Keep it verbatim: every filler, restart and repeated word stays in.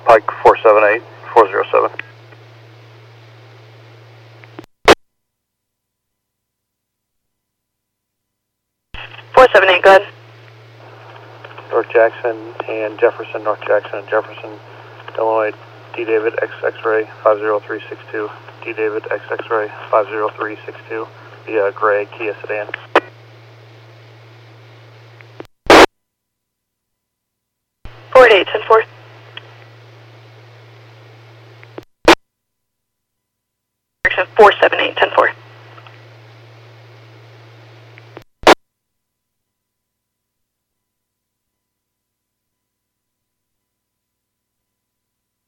Pike four seven eight, four zero seven. four seven eight, go ahead. North Jackson and Jefferson, North Jackson and Jefferson, Illinois, D David X X-ray five zero three six two, D David X X-ray five zero three six two, via gray Kia sedan. four eight eight, ten four. four seven eight, ten four.